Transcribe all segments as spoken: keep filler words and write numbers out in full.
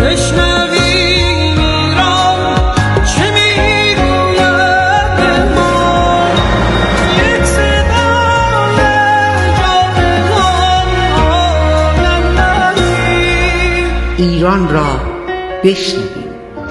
ایران را بشنویم.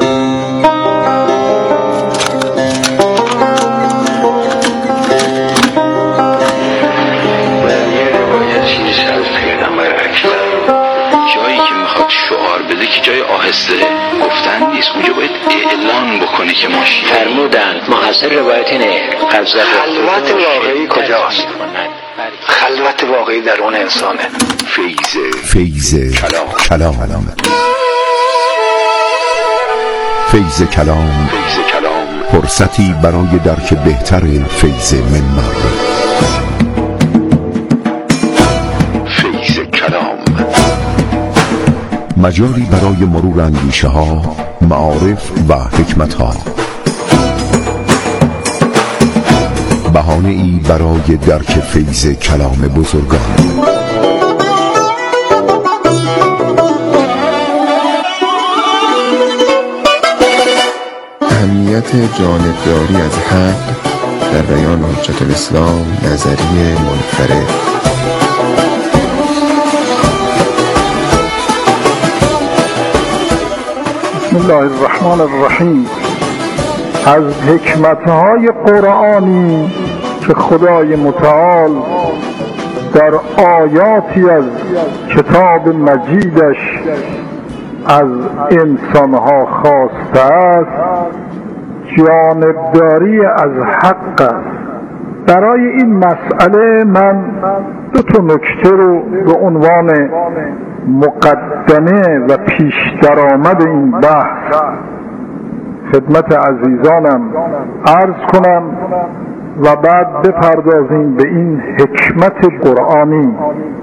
شعار بده که جای آهسته گفتن نیست، اونجا باید اعلان بکنی که ما شیعه فرمودن محصل روایت اینه. خلوت واقعی کجاست؟ خلوت واقعی در اون انسانه. فیض فیض کلام کلام فیض کلام فیض کلام فرصتی برای درک بهتر فیض منبر. فیض کلام مجالی برای مرور اندیشه ها، معارف و حکمت ها، بهانه ای برای درک فیض کلام بزرگان. اهمیت جانبداری از حق در بیان حجت الاسلام، نظریه منفرد. بسم الله الرحمن الرحیم. از حکمتهای قرآنی که خدای متعال در آیاتی از کتاب مجیدش از انسانها خواسته است، جانبداری از حق است. برای این مسئله من دو تا نکته رو به عنوان مقدمه و پیش درآمد این بحث خدمت عزیزانم عرض کنم و بعد بپردازیم به این حکمت قرآنی.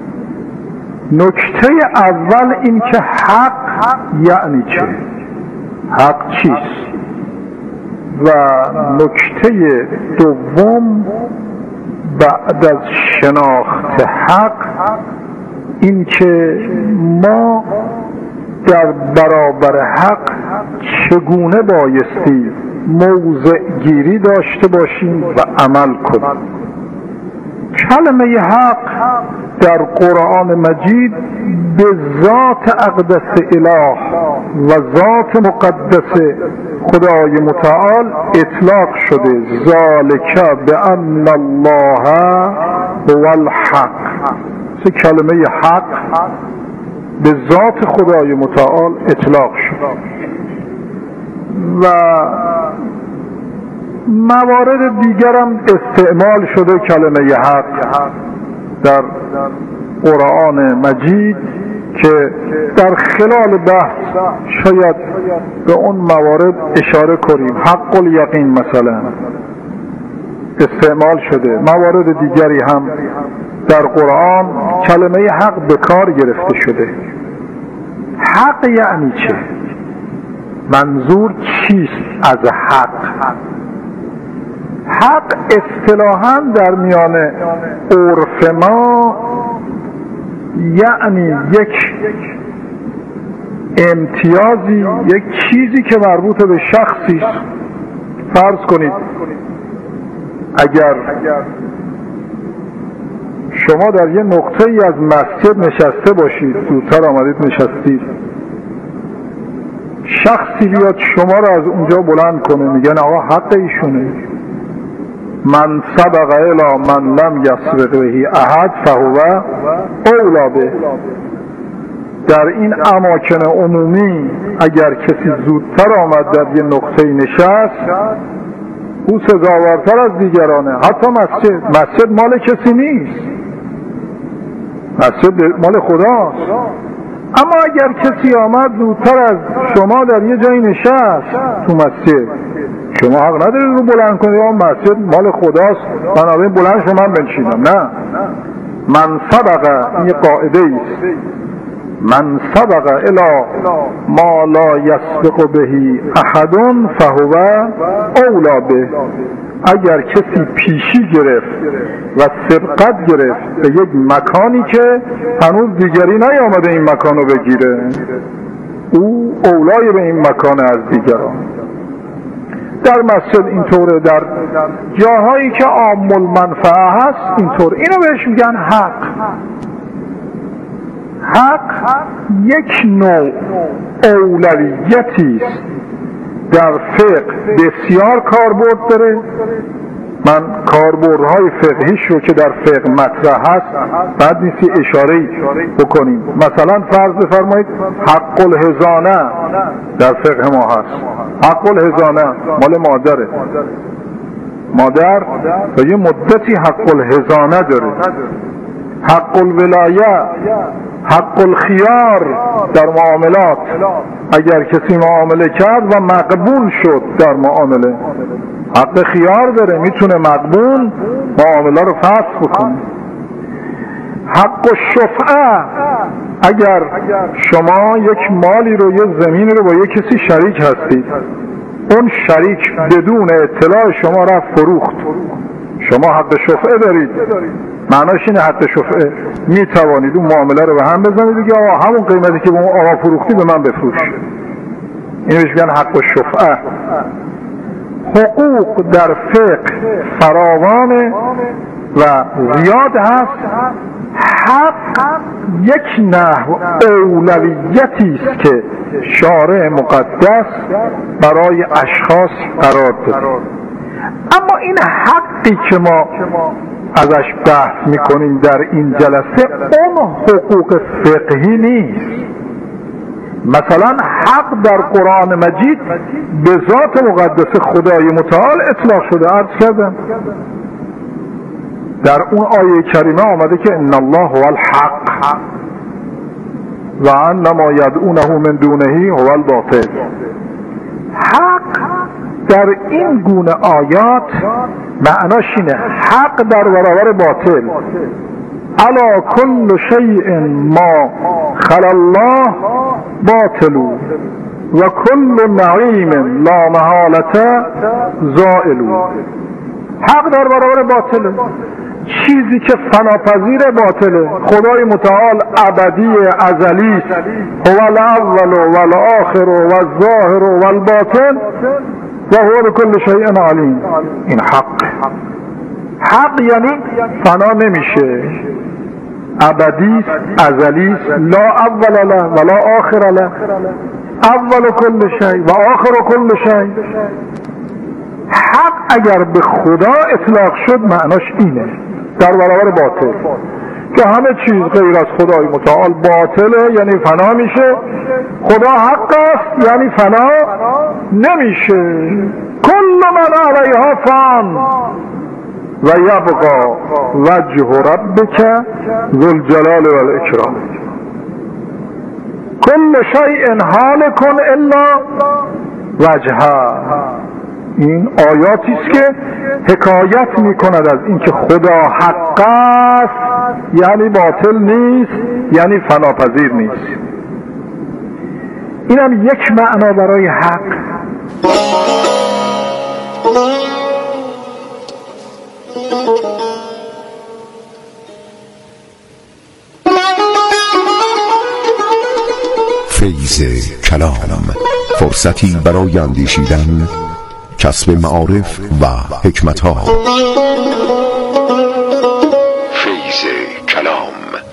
نکته اول این که حق یعنی چه؟ حق چیست؟ و نکته دوم بعد از شناخت حق این که ما در برابر حق چگونه بایستی موضع گیری داشته باشیم و عمل کنیم. کلمه حق در قرآن مجید به ذات اقدس اله و ذات مقدس خدای متعال اطلاق شده. ذالک بأن الله هو الحق. سه کلمه حق به ذات خدای متعال اطلاق شد و موارد دیگرم استعمال شده کلمه حق در قرآن مجید که در خلال بحث شاید به اون موارد اشاره کنیم. حق الیقین مثلا استعمال شده. موارد دیگری هم در قرآن کلمه حق به کار گرفته شده. حق یعنی چه؟ منظور چیست از حق؟ حق اصطلاحاً در میان عرف ما یعنی یک امتیازی، یک چیزی که مربوط به شخصی. فرض کنید اگر شما در یه نقطه ای از مسجد نشسته باشید، زودتر آمدید نشستید، شخصی بیاد شما را از اونجا بلند کنه، میگن آقا حق ایشونه. من سبق الی من لم یسبق بهی احد فهو اولی به. در این اماکن عمومی اگر کسی زودتر آمد در یه نقطه نشست، او سزاوارتر از دیگرانه. حتی مسجد مسجد مال کسی نیست، مسجد مال خداست. اما اگر کسی آمد زودتر از شما در یه جایی نشست تو مسجد، شما حق ندارید رو بلند کنید اون مسجد مال خداست بنابراین بلند شما بنشینم. نه، من سبق، این قاعده است، من سبق الی ما لا یسبق بهی احد فهو اولی به. اگر کسی پیشی گرفت و سبقت گرفت به یک مکانی که هنوز دیگری نیامده این مکانو بگیره، او اولای به این مکان از دیگران. در مسجد اینطوره، در جاهایی که عام المنفعه هست اینطور. اینو بهش میگن حق. حق یک نوع اولویتی است در فقه، بسیار کاربرد داره. من کاربردهای فقهیش رو که در فقه مطرح هست بعد نیستی اشاره‌ای بکنیم. مثلا فرض بفرمایید حق الحضانه در فقه ما هست. حق الحضانه مال مادره، مادر و یه مدتی حق الحضانه داره. حق الولایه، حق الخیار در معاملات، اگر کسی معامله کرد و مقبول شد در معامله حق خیار داره، میتونه مقبول معامله رو فسخ بکنه. حق الشفعه، اگر شما یک مالی رو، یه زمین رو با یک کسی شریک هستید، اون شریک بدون اطلاع شما رفت فروخت، شما حق شفعه دارید. معناش اینه حق شفعه، میتوانید اون معامله رو به هم بزنید بگید آقا همون قیمتی که به اون آقا فروختی به من بفروش. اینو بهش میگن حق الشفعه. حقوق در فقه فراوانه و زیاد هست. حق یک نحو اولویتی است که شارع مقدس برای اشخاص قرار داده. اما این حقی که ما ازش بحث میکنیم در این جلسه اون حقوق فقهی نیست. مثلا حق در قرآن مجید به ذات مقدس خدای متعال اطلاق شده. عرض کردم در اون آیه کریمه آمده که ان الله هو الحق و ان ما یدعونه من دونه هو الباطل. حق در این گونه آیات معناش اینه حق در برابر باطل. الا كل شیء ما خلا الله باطل و کل نعیم لا محالة زائل. حق در برابر باطله. چیزی که فناپذیر باطله. خدای متعال ابدی ازلی است. هو الاول و الاخر و الظاهر و الباطن و هو بكل شیء علیم. این حق. حق یعنی فنا نمیشه، ابدی ازلی است، لا اول له ولا آخر له، اول کل شیء و آخر کل شیء. حق اگر به خدا اطلاق شد معناش اینه در برابر باطل، که همه چیز غیر از خدای متعال باطله یعنی فنا میشه. خدا حق است یعنی فنا نمیشه. کل من علیها فان و یبقى وجه ربک ذو الجلال و الاکرام. کل شیء هالک الا وجهه. این آیاتی است که حکایت میکند از اینکه خدا حق است یعنی باطل نیست، یعنی فناپذیر نیست. اینم یک معنا برای حق. فیض کلام، فرصتی برای اندیشیدن، کسب معارف و حکمتها. فیض کلام.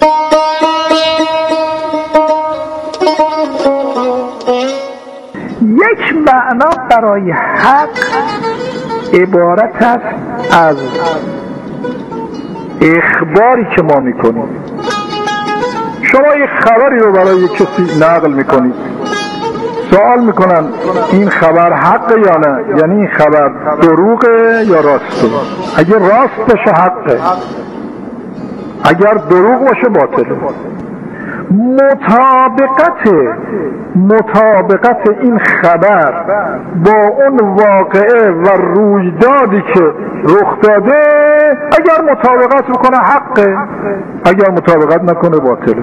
یک معنا برای حق عبارت است از اخباری که ما میکنیم. شما یک خبری رو برای کسی نقل میکنید، سوال میکنن این خبر حقه یا نه، یعنی این خبر دروغه یا راسته. اگر راست باشه حقه، اگر دروغ باشه باطله. مطابقت مطابقت این خبر با اون واقعه و رویدادی که رخ داده، اگر مطابقت بکنه حقه، اگر مطابقت نکنه باطله.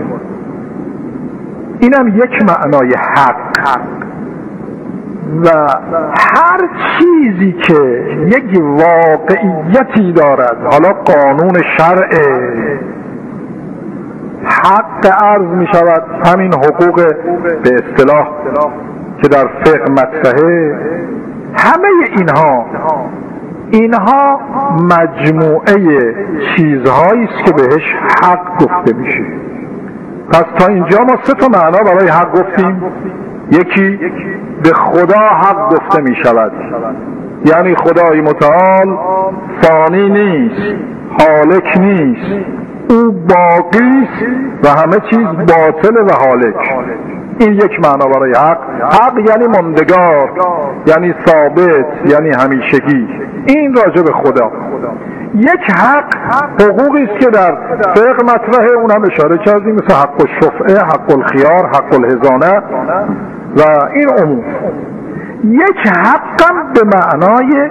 اینم یک معنای حق. و هر چیزی که یک واقعیتی دارد، حالا قانون شرعه، حق عرض می شود، همین حقوق به اصطلاح که در فقه مطرحه، همه اینها اینها مجموعه چیزهایی است که بهش حق گفته میشه. پس تا اینجا ما سه تا معنا برای حق گفتیم. یکی به خدا حق گفته می شود، یعنی خدای متعال فانی نیست، هالک نیست، او باقی است و همه چیز باطل و هالک. این یک معنا برای حق. حق یعنی ماندگار، یعنی ثابت، یعنی همیشگی. این راجع به خدا. یک حق حقوقی است که در فقه مطرحه، اون هم اشاره کردیم، مثل حق الشفعه، حق الخیار، حق الحضانه و این امور. یک حقم به معنای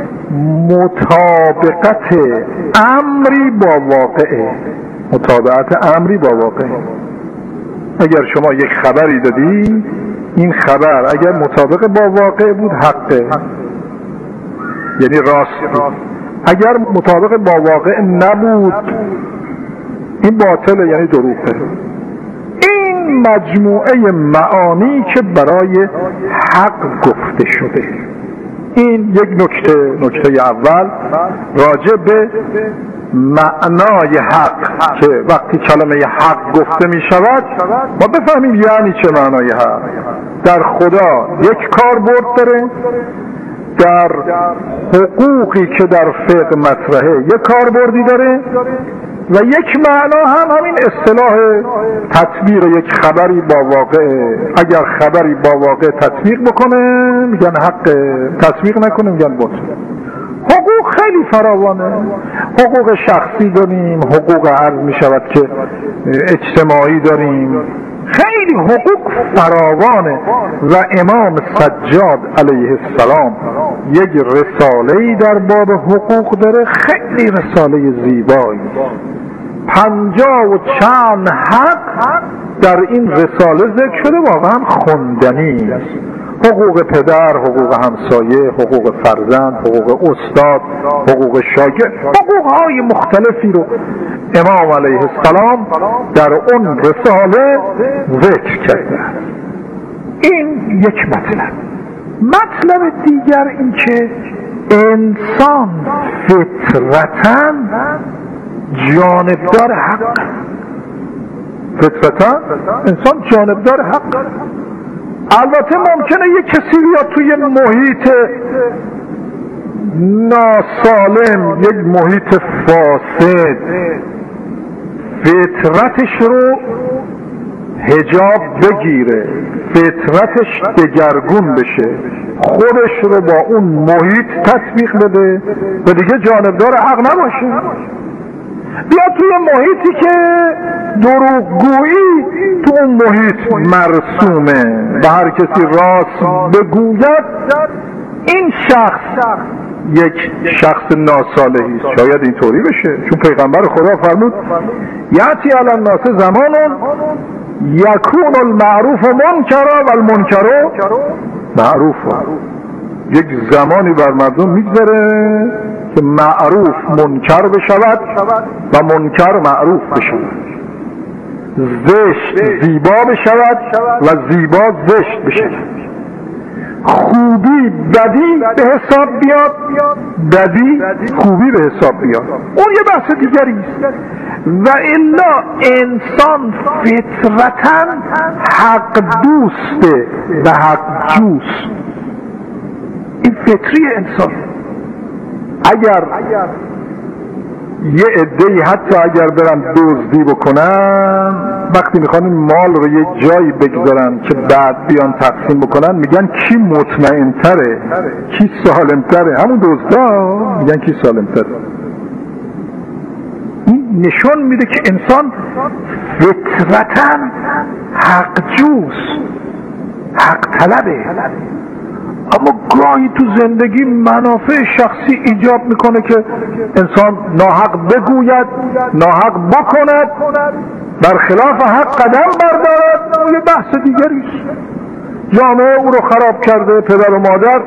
مطابقت امری با واقعه، مطابقت امری با واقعه. اگر شما یک خبری دادی، این خبر اگر مطابق با واقع بود حقه، یعنی راست. اگر مطابق با واقع نبود این باطله، یعنی دروغه. این مجموعه معانی که برای حق گفته شده. این یک نکته نکته اول راجع به معنای حق، که وقتی کلمه حق گفته می شود ما بفهمیم یعنی چه معنای حق. در خدا یک کاربرد داره، در حقوقی که در فقه مطرحه یک کاربردی داره و یک معنا هم همین اصطلاح تطبیق یک خبری با واقع. اگر خبری با واقع تطبیق بکنه میگن حق، تطبیق نکنه میگن باطل. حقوق خیلی فراوانه. حقوق شخصی داریم، حقوق عرض می شود که اجتماعی داریم، خیلی حقوق فراوانه. و امام سجاد علیه السلام یک رساله‌ای در باب حقوق داره، خیلی رساله زیبایی. پنجاه و چند حق در این رساله ذکر شده، واقعا خوندنی است. حقوق پدر، حقوق همسایه، حقوق فرزند، حقوق استاد، حقوق شاگرد، حقوق‌های مختلفی رو امام علیه السلام در اون رساله ذکر کرده. این یک مطلب. مطلب دیگر این که انسان فطرتاً جانبدار حق، فطرتاً انسان جانبدار حق. البته ممکنه یک کسی بیاد توی محیط ناسالم، یک محیط فاسد، فطرتش رو حجاب بگیره، فطرتش دگرگون بشه، خودش رو با اون محیط تطبیق بده و دیگه جانبدار حق نباشه. بیا توی محیطی که دروغگویی تو اون محیط مرسومه و هر کسی راست بگوید، این شخص یک شخص ناصالحی است. شاید اینطوری بشه، چون پیغمبر خدا فرمود یاتی علی الناس زمانون یکون المعروف منکرا و المنکر معروف. یک زمانی بر مردم میگذره که معروف منکر بشود و منکر معروف بشود، زشت زیبا بشود و زیبا زشت بشود، خوبی بدی به حساب بیاد، بدی خوبی به حساب بیاد. اون یه بحث دیگری است. و الا انسان فطرتاً حق دوسته و حق جوست. این فطری انسان. اگر یه عده‌ای حتی اگر برن دزدی بکنن، وقتی میخوان این مال رو یه جایی بگذارن که بعد بیان تقسیم بکنن، میگن کی مطمئن تره، کی سالم تره. همون دزدا میگن کی سالم تره. این نشون میده که انسان فطرتاً حق جوست، حق طلبه. اما گاهی تو زندگی منافع شخصی ایجاب میکنه که انسان ناحق بگوید، ناحق بکند، برخلاف حق قدم بردارد. اون یه بحث دیگری است. جامعه او رو خراب کرده، پدر و مادر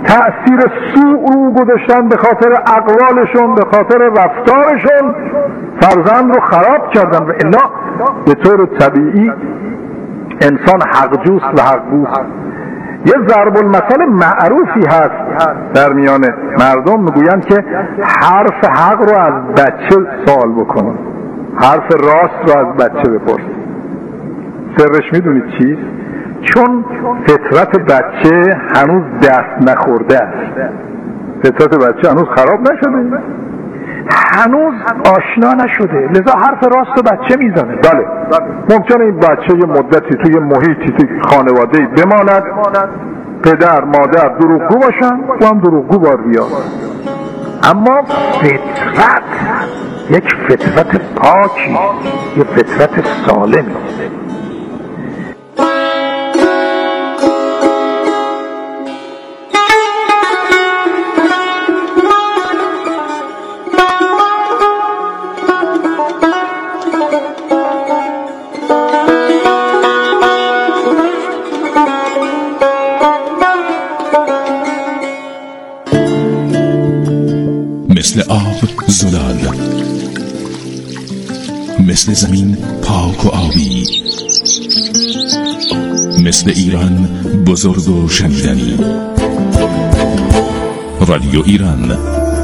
تأثیر سوء رو گذاشتن به خاطر اقوالشون، به خاطر رفتارشون. فرزند رو خراب کردن و الا به طور طبیعی انسان حقجوست و حقگوست. یه ضرب المثل معروفی هست در میان مردم، میگویند که حرف حق رو از بچه سوال بکنید، حرف راست رو از بچه بپرسید. سرش میدونید چیست؟ چون فطرت بچه هنوز دست نخورده است، فطرت بچه هنوز خراب نشده، هنوز آشنا نشده، لذا حرف راست رو بچه میزنه. بله ممکنه این بچه یه مدتی توی محیطی توی خانواده‌ای بماند، پدر مادر دروغگو باشن و هم دروغگو بار بیاد، اما فطرت یک فطرت پاکی، یه فطرت سالمی. مثل آب زلال، مثل زمین پاک و آبی، مثل ایران بزرگ و شنیدنی. رادیو ایران.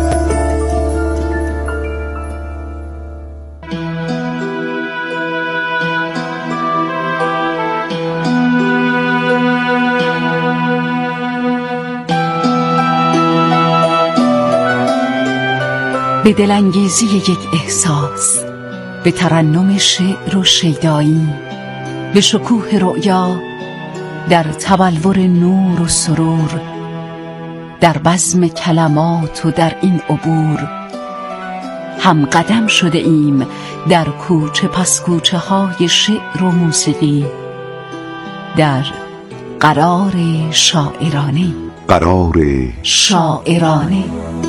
به دلانگیزی یک احساس، به ترنم شعر و شیدایی، به شکوه رؤیا، در تبلور نور و سرور، در بزم کلمات و در این عبور، هم قدم شده ایم در کوچه پس کوچه های شعر و موسیقی، در قرار شاعرانه. قرار شاعرانه.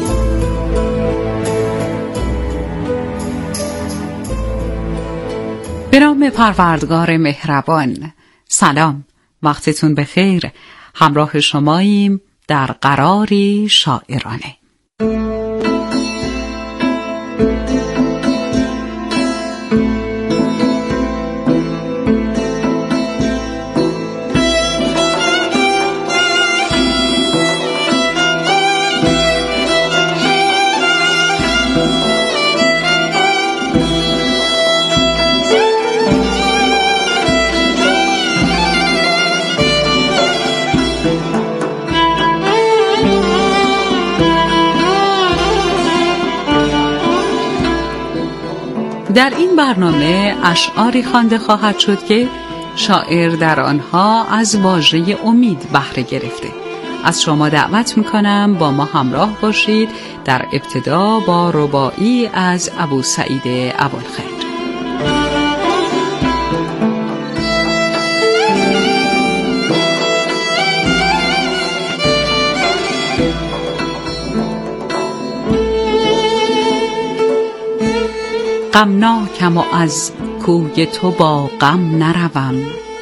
به نام پروردگار مهربان. سلام، وقتتون بخیر. همراه شماییم در قراری شاعرانه. در این برنامه اشعاری خوانده خواهد شد که شاعر در آنها از واژه امید بهره گرفته. از شما دعوت میکنم با ما همراه باشید در ابتدا با رباعی از ابو سعید ابوالخیر. غمناکم و از کوی تو با غم نروم،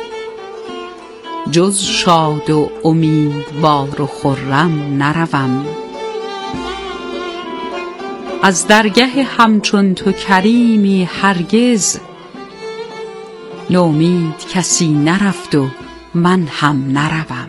جز شاد و امیدوار و خرم نروم. از درگه همچون تو کریمی هرگز، نومید کسی نرفت و من هم نروم.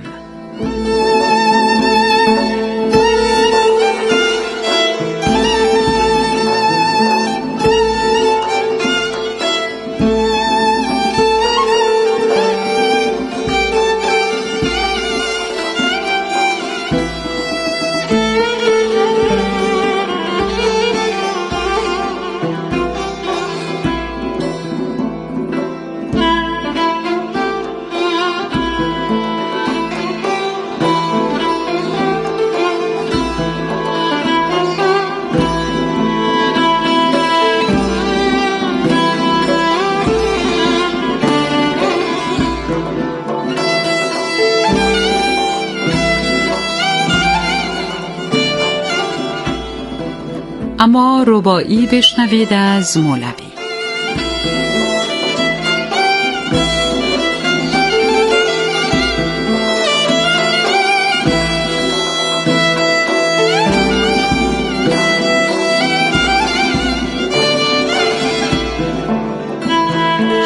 اما رباعی بشنوید از مولوی.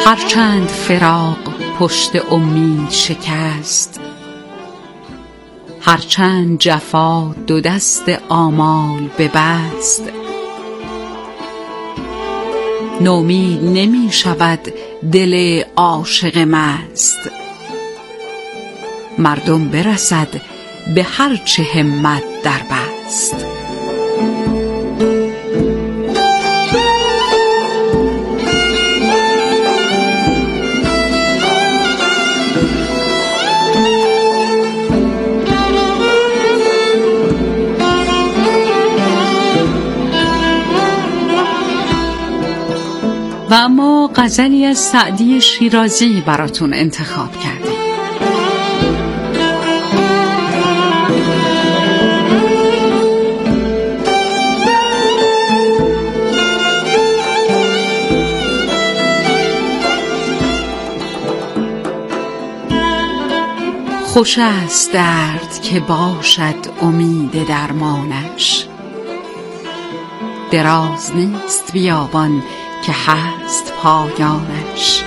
هرچند فراق پشت امید شکست، هرچند جفا دو دست آمال ببست، نومید نمی شود دل عاشق مست، مردم برسد به هر چه همت در بست. و اما غزلی از سعدی شیرازی براتون انتخاب کردیم. خوش است درد که باشد امید درمانش، دراز نیست بیابان که هست پایانش.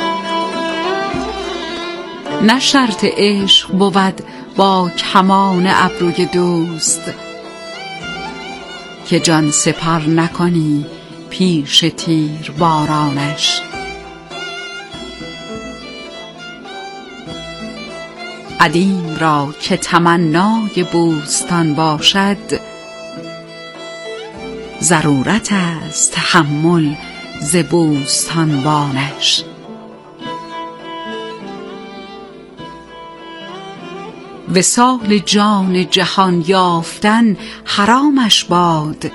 نه شرط عشق بود با کمان ابروی دوست، که جان سپر نکنی پیش تیر بارانش. ادیم را که تمنای بوستان باشد، ضرورت است تحمل ز بوستانبانش. وصال جان جهان یافتن حرامش باد،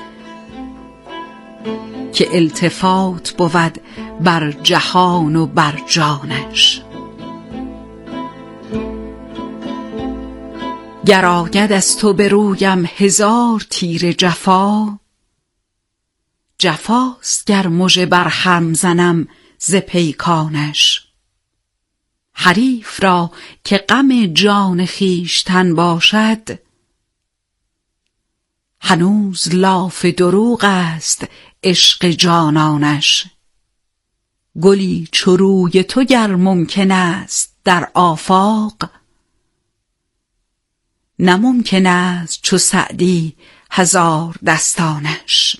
که التفات بود بر جهان و بر جانش. گر آید از تو به رویم هزار تیر جفا، جفاست گر مژه بر هم زنم ز پیکانش. حریف را که غم جان خویشتن باشد، هنوز لاف دروغ است عشق جانانش. گلی چو روی تو گر ممکن است در آفاق، نه ممکن است چو سعدی هزار دستانش.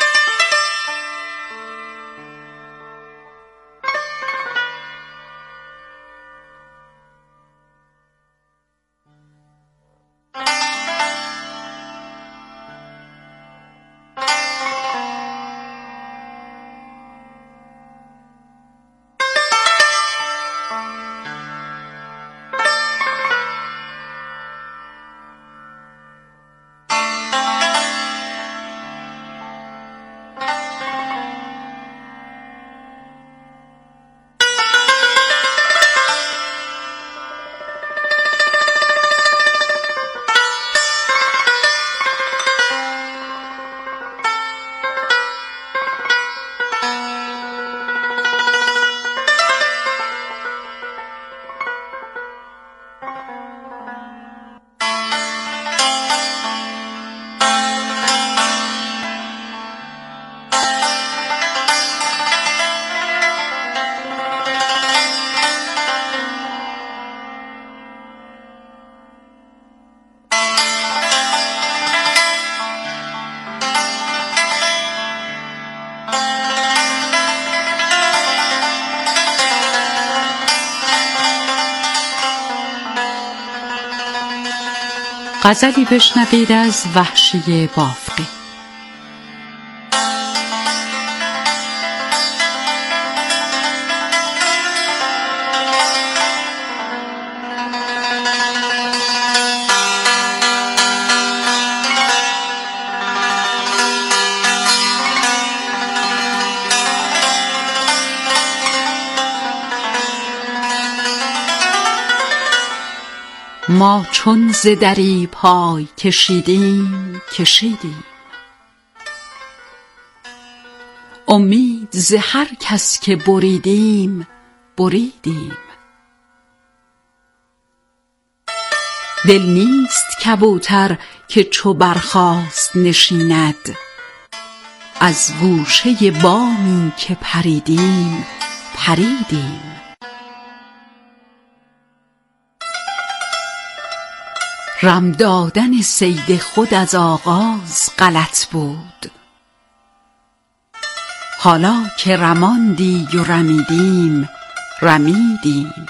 غزلی بشنوید از وحشی بافقی. ما چون ز دری پای کشیدیم کشیدیم، امید ز هر کس که بریدیم بریدیم. دل نیست کبوتر که چو برخاست نشیند، از گوشه بامی که پریدیم پریدیم. رم دادن صید خود از آغاز غلط بود، حالا که رماندی و رمیدیم رمیدیم.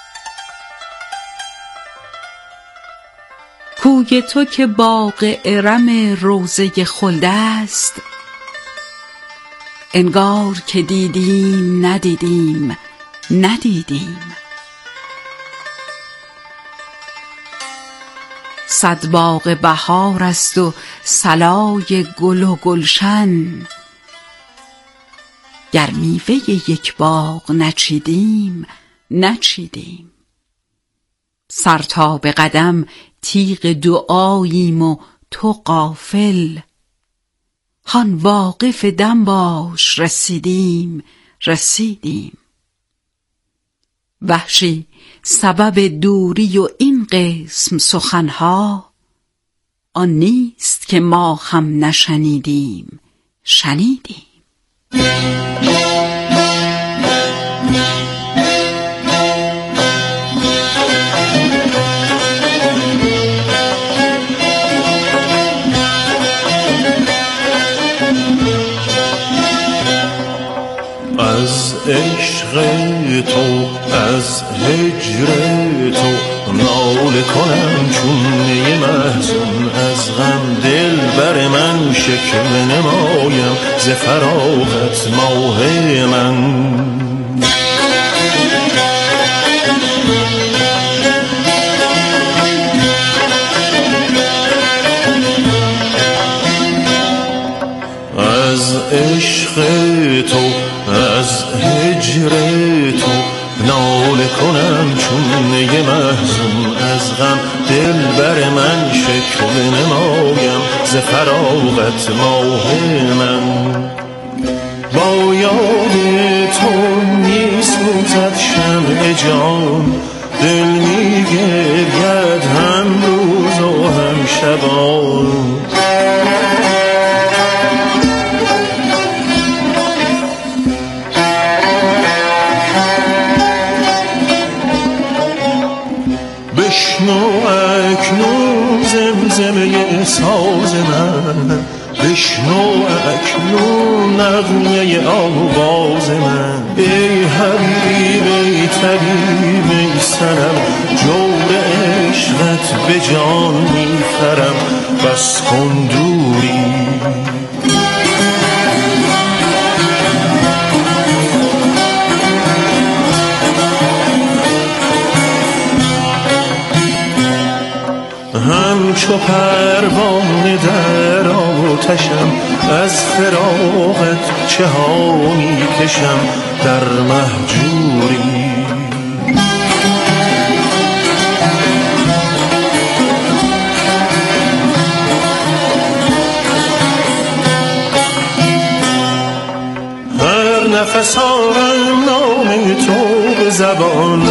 کوی تو که باغ ارم روضه خلد است، انگار که دیدیم ندیدیم ندیدیم. صد باغ بهار است و صلای گل و گلشن، گر میوه یک باغ نچیدیم نچیدیم. سر تا به قدم تیغ دعاییم و تو غافل، هان واقف دم باش رسیدیم رسیدیم. وحشی سبب دوری و این قسم سخنها، آن نیست که ما هم نشنیدیم شنیدیم. از عشق تو از هجر تو ناله کنم چون نی محزون، از غم دل بر من شکوه نمایم ز فراغت ماه من. از عشق تو از هجر تو ناله کنم چون نی محزون، از غم دل بر من شکوه نمایم ز فراغت ماه من. با یاد تو میسوزد شمع جان، دل میگرید هم روز و هم شبان. بشنو اکنون زمزمه ساز من، بشنو اکنون نغمه آواز من. ای حبیب ای طبیب ای صنم، جور عشقت به جان میخرم، بس کن دوری. همچو پروانه در آتشم، از فراغت چه ها می کشم در مهجوری. هر نفس آرم نام تو به زبان،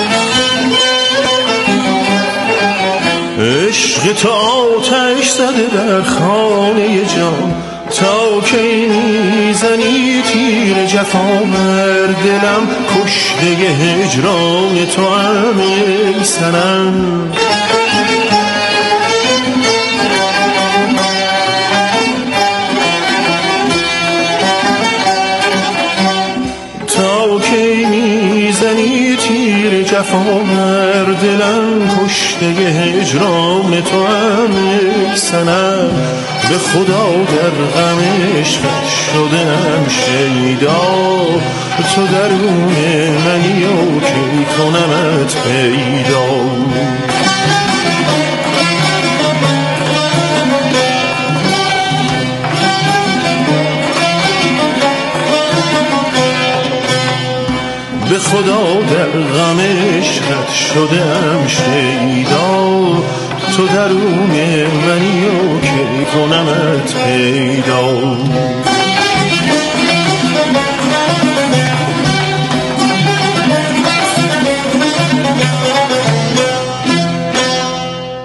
عشق تو آتش زده در خانه جان. تا کی میزنی تیر جفا بر دلم، کشته هجران تو هم ای صنم. تا کی میزنی تیر جفا بر دلم، کشته هجران تو هم ای صنم. به خدا در غم عشقت شدم شیدا، تو درون منی و کی کنمت پیدا. به خدا در غم عشقت شدم شیدا، تو درون منی و کی کنمت پیدا.